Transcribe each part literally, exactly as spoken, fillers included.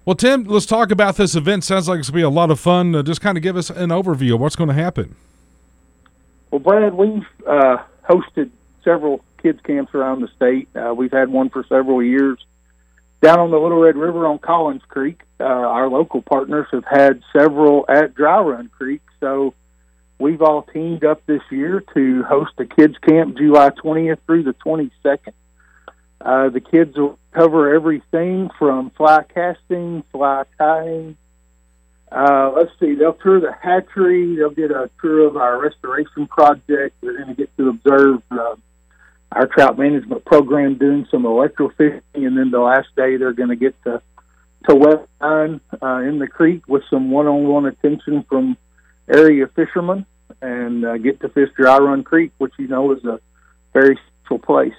Well, Tim, let's talk about this event. Sounds like it's going to be a lot of fun. Uh, just kind of give us an overview of what's going to happen. Well, Brad, we've uh, hosted several kids camps around the state. Uh, we've had one for several years. Down on the Little Red River on Collins Creek, uh, our local partners have had several at Dry Run Creek. So we've all teamed up this year to host a kids camp July twentieth through the twenty-second. Uh, the kids will cover everything from fly casting, fly tying. Uh, let's see, they'll tour the hatchery. They'll get a tour of our restoration project. They're going to get to observe uh, our trout management program doing some electrofishing, and then the last day they're going to get to to wet line uh, in the creek with some one-on-one attention from area fishermen and uh, get to fish Dry Run Creek, which you know is a very special place.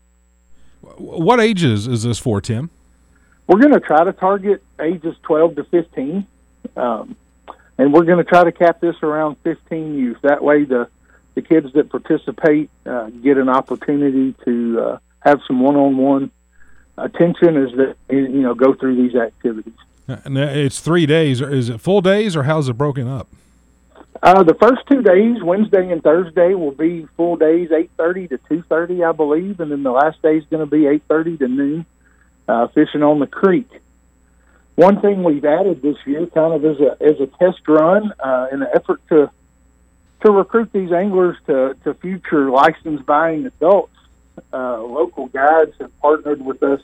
What ages is this for, Tim? We're going to try to target ages twelve to fifteen, um, and we're going to try to cap this around fifteen youth. That way the the kids that participate uh, get an opportunity to uh, have some one-on-one attention as they, you know, go through these activities. And it's three days. Is it full days, or how's it broken up? Uh, the first two days, Wednesday and Thursday, will be full days, eight thirty to two thirty, I believe, and then the last day is going to be eight thirty to noon, uh, fishing on the creek. One thing we've added this year, kind of as a as a test run, uh, in an effort to to recruit these anglers to, to future license buying adults, uh, local guides have partnered with us,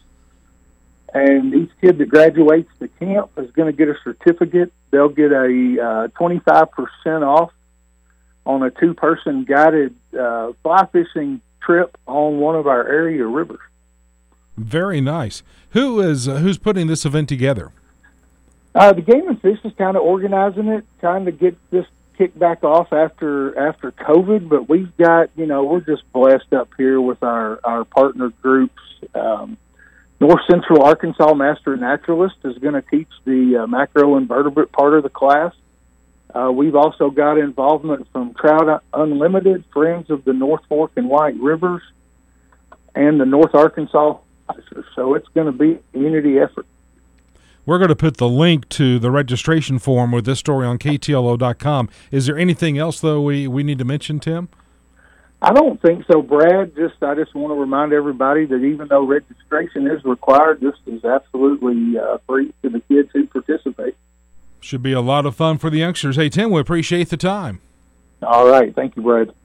and each kid that graduates the camp is going to get a certificate. They'll get a uh, twenty-five percent off on a two-person guided uh, fly fishing trip on one of our area rivers. Very nice. Who is uh, who's putting this event together? Uh, the Game and Fish is kind of organizing it, trying to get this kicked back off after after COVID. But we've got, you know, we're just blessed up here with our our partner groups. Um, North Central Arkansas Master Naturalist is going to teach the uh, macroinvertebrate part of the class. Uh, we've also got involvement from Trout Unlimited, Friends of the North Fork and White Rivers, and the North Arkansas Officers. So it's going to be a community effort. We're going to put the link to the registration form with this story on K T L O dot com. Is there anything else, though, we, we need to mention, Tim? I don't think so, Brad. Just I just want to remind everybody that even though registration is required, this is absolutely uh, free to the kids who participate. Should be a lot of fun for the youngsters. Hey, Tim, we appreciate the time. All right. Thank you, Brad.